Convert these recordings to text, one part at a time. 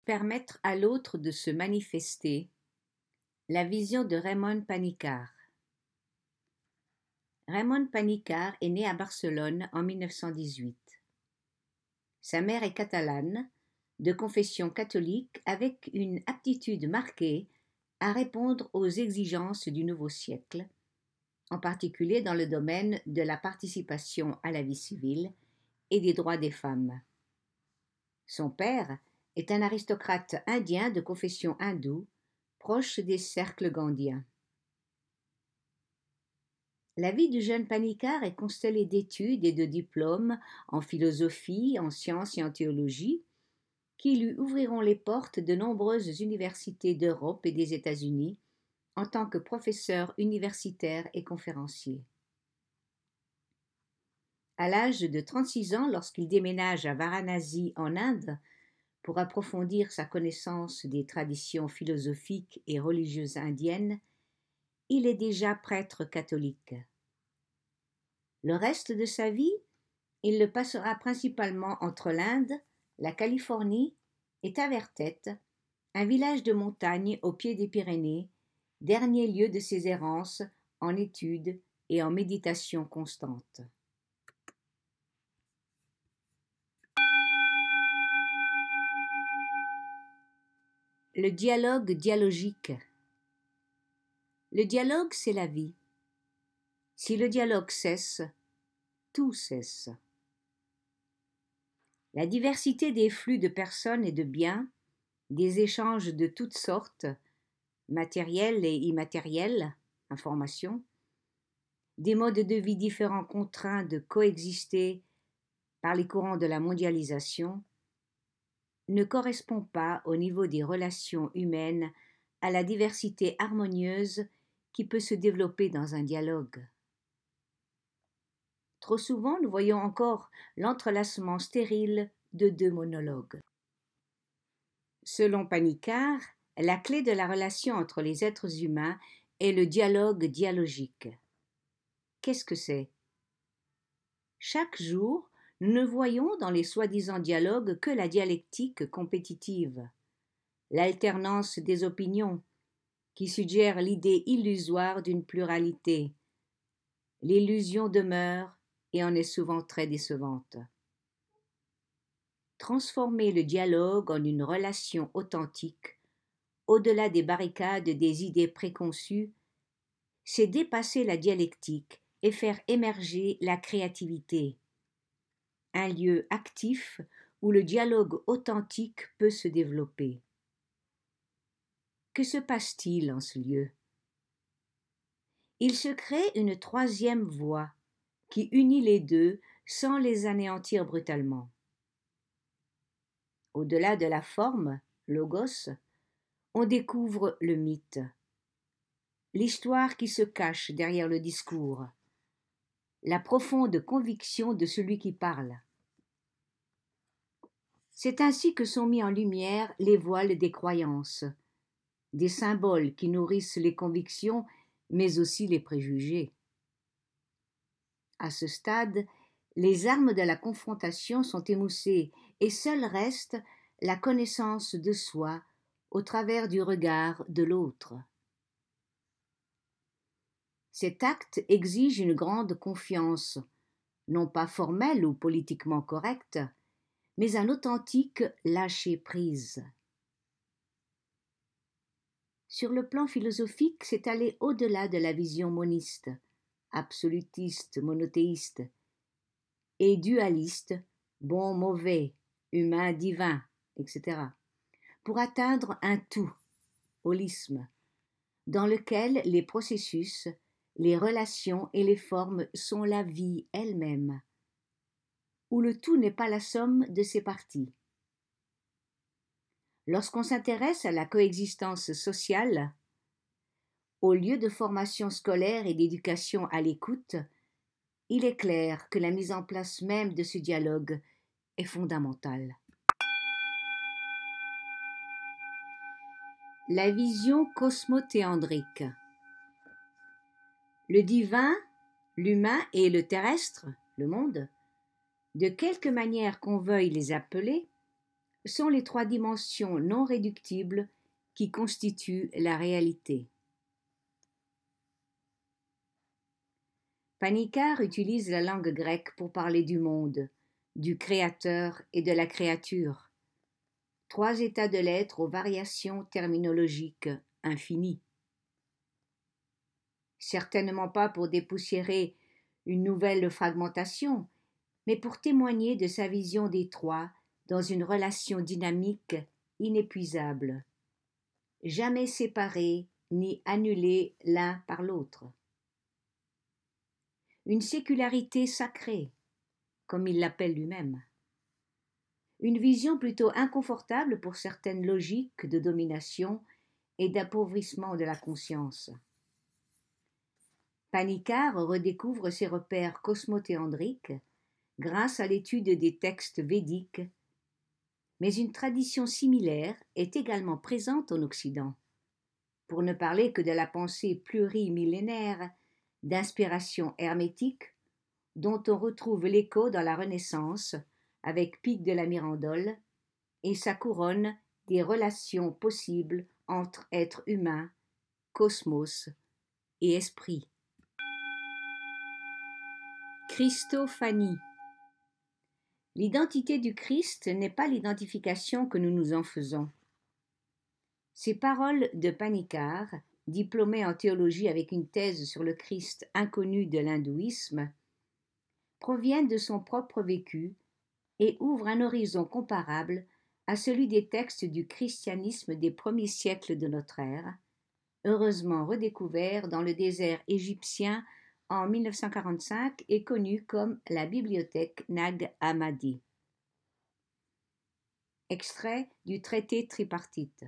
Permettre à l'autre de se manifester. La vision de Raymond Panicart. Raymond Panicart est né à Barcelone en 1918. Sa mère est catalane, de confession catholique, avec une aptitude marquée à répondre aux exigences du nouveau siècle, en particulier dans le domaine de la participation à la vie civile et des droits des femmes. Son père est un aristocrate indien de confession hindoue, proche des cercles gandhiens. La vie du jeune Panicart est constellée d'études et de diplômes en philosophie, en sciences et en théologie, qui lui ouvriront les portes de nombreuses universités d'Europe et des États-Unis en tant que professeur universitaire et conférencier. À l'âge de 36 ans, lorsqu'il déménage à Varanasi en Inde pour approfondir sa connaissance des traditions philosophiques et religieuses indiennes, il est déjà prêtre catholique. Le reste de sa vie, il le passera principalement entre l'Inde, la Californie et Tavertet, un village de montagne au pied des Pyrénées, dernier lieu de ses errances en études et en méditation constante. Le dialogue dialogique. Le dialogue, c'est la vie. Si le dialogue cesse, tout cesse. La diversité des flux de personnes et de biens, des échanges de toutes sortes, matériels et immatériels, informations, des modes de vie différents contraints de coexister par les courants de la mondialisation, ne correspond pas au niveau des relations humaines à la diversité harmonieuse qui peut se développer dans un dialogue. Trop souvent, nous voyons encore l'entrelacement stérile de deux monologues. Selon Panicart, la clé de la relation entre les êtres humains est le dialogue dialogique. Qu'est-ce que c'est ? Chaque jour, nous ne voyons dans les soi-disant dialogues que la dialectique compétitive, l'alternance des opinions, qui suggère l'idée illusoire d'une pluralité. L'illusion demeure et en est souvent très décevante. Transformer le dialogue en une relation authentique, au-delà des barricades des idées préconçues, c'est dépasser la dialectique et faire émerger la créativité, un lieu actif où le dialogue authentique peut se développer. Que se passe-t-il en ce lieu ? Il se crée une troisième voie qui unit les deux sans les anéantir brutalement. Au-delà de la forme, logos, on découvre le mythe, l'histoire qui se cache derrière le discours, la profonde conviction de celui qui parle. C'est ainsi que sont mis en lumière les voiles des croyances, des symboles qui nourrissent les convictions mais aussi les préjugés. À ce stade, les armes de la confrontation sont émoussées et seul reste la connaissance de soi au travers du regard de l'autre. Cet acte exige une grande confiance, non pas formelle ou politiquement correcte, mais un authentique lâcher-prise. Sur le plan philosophique, c'est aller au-delà de la vision moniste, absolutiste, monothéiste, et dualiste, bon, mauvais, humain, divin, etc., pour atteindre un tout, holisme, dans lequel les processus, les relations et les formes sont la vie elle-même, où le tout n'est pas la somme de ses parties. Lorsqu'on s'intéresse à la coexistence sociale, au lieu de formation scolaire et d'éducation à l'écoute, il est clair que la mise en place même de ce dialogue est fondamentale. La vision cosmothéandrique. Le divin, l'humain et le terrestre, le monde, de quelque manière qu'on veuille les appeler, sont les trois dimensions non réductibles qui constituent la réalité. Panikkar utilise la langue grecque pour parler du monde, du créateur et de la créature. Trois états de l'être aux variations terminologiques infinies. Certainement pas pour dépoussiérer une nouvelle fragmentation, mais pour témoigner de sa vision des trois dans une relation dynamique inépuisable, jamais séparés ni annulés l'un par l'autre. Une sécularité sacrée, comme il l'appelle lui-même. Une vision plutôt inconfortable pour certaines logiques de domination et d'appauvrissement de la conscience. Panikkar redécouvre ses repères cosmothéandriques grâce à l'étude des textes védiques, mais une tradition similaire est également présente en Occident, pour ne parler que de la pensée plurimillénaire d'inspiration hermétique dont on retrouve l'écho dans la Renaissance avec Pic de la Mirandole et sa couronne des relations possibles entre êtres humains, cosmos et esprit. Christophanie. L'identité du Christ n'est pas l'identification que nous nous en faisons. Ces paroles de Panikkar, diplômé en théologie avec une thèse sur le Christ inconnu de l'hindouisme, proviennent de son propre vécu et ouvrent un horizon comparable à celui des textes du christianisme des premiers siècles de notre ère, heureusement redécouvert dans le désert égyptien en 1945 et connu comme la bibliothèque Nag Hammadi. Extrait du traité tripartite.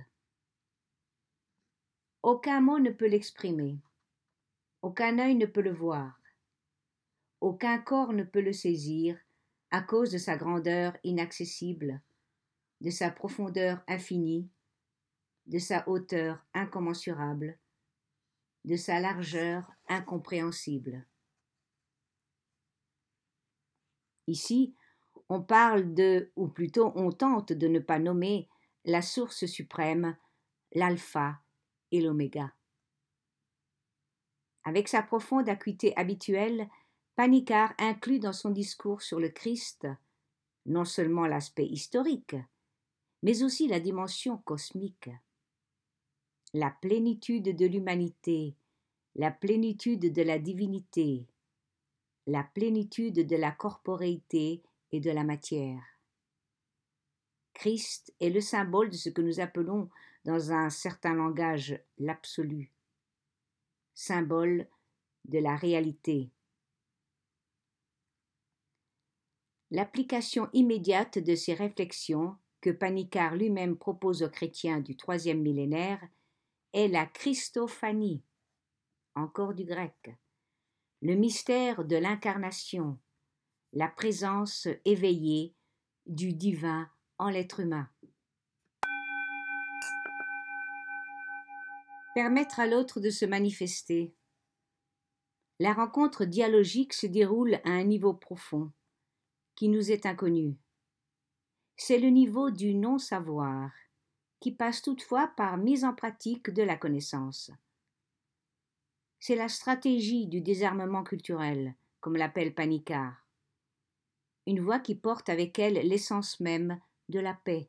Aucun mot ne peut l'exprimer, aucun œil ne peut le voir, aucun corps ne peut le saisir à cause de sa grandeur inaccessible, de sa profondeur infinie, de sa hauteur incommensurable, de sa largeur incompréhensible. Ici, on parle de, ou plutôt on tente de ne pas nommer, la source suprême, l'alpha et l'oméga. Avec sa profonde acuité habituelle, Panikkar inclut dans son discours sur le Christ non seulement l'aspect historique, mais aussi la dimension cosmique. La plénitude de l'humanité, la plénitude de la divinité, la plénitude de la corporéité et de la matière. Christ est le symbole de ce que nous appelons dans un certain langage l'absolu, symbole de la réalité. L'application immédiate de ces réflexions que Panikkar lui-même propose aux chrétiens du troisième millénaire est la Christophanie, encore du grec, le mystère de l'incarnation, la présence éveillée du divin en l'être humain. Permettre à l'autre de se manifester. La rencontre dialogique se déroule à un niveau profond, qui nous est inconnu. C'est le niveau du non-savoir, qui passe toutefois par mise en pratique de la connaissance. C'est la stratégie du désarmement culturel, comme l'appelle Panikkar. Une voie qui porte avec elle l'essence même de la paix.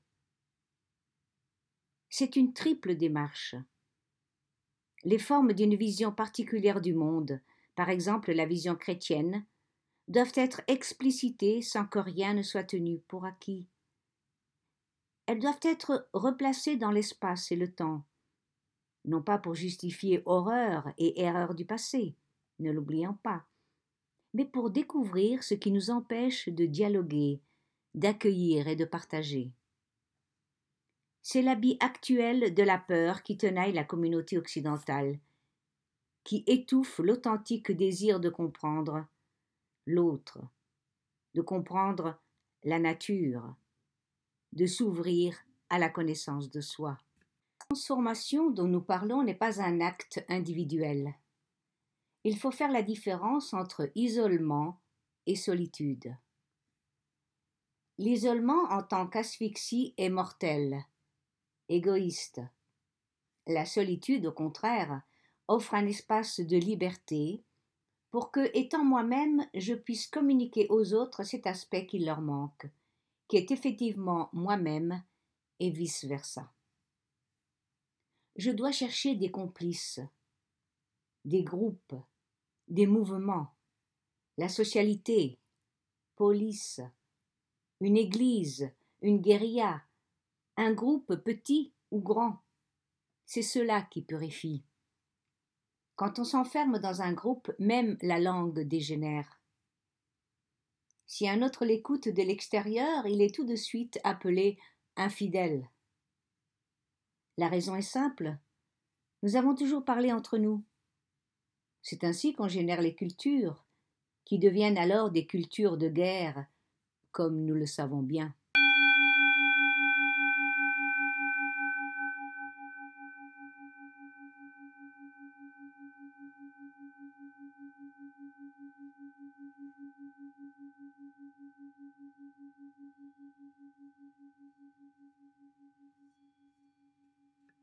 C'est une triple démarche. Les formes d'une vision particulière du monde, par exemple la vision chrétienne, doivent être explicitées sans que rien ne soit tenu pour acquis. Elles doivent être replacées dans l'espace et le temps, non pas pour justifier horreur et erreurs du passé, ne l'oublions pas, mais pour découvrir ce qui nous empêche de dialoguer, d'accueillir et de partager. C'est l'habit actuel de la peur qui tenaille la communauté occidentale, qui étouffe l'authentique désir de comprendre l'autre, de comprendre la nature, de s'ouvrir à la connaissance de soi. La transformation dont nous parlons n'est pas un acte individuel. Il faut faire la différence entre isolement et solitude. L'isolement en tant qu'asphyxie est mortel, égoïste. La solitude, au contraire, offre un espace de liberté pour que, étant moi-même, je puisse communiquer aux autres cet aspect qui leur manque, qui est effectivement moi-même, et vice-versa. Je dois chercher des complices, des groupes, des mouvements, la socialité, police, une église, une guérilla, un groupe petit ou grand. C'est cela qui purifie. Quand on s'enferme dans un groupe, même la langue dégénère. Si un autre l'écoute de l'extérieur, il est tout de suite appelé infidèle. La raison est simple. Nous avons toujours parlé entre nous. C'est ainsi qu'on génère les cultures, qui deviennent alors des cultures de guerre, comme nous le savons bien.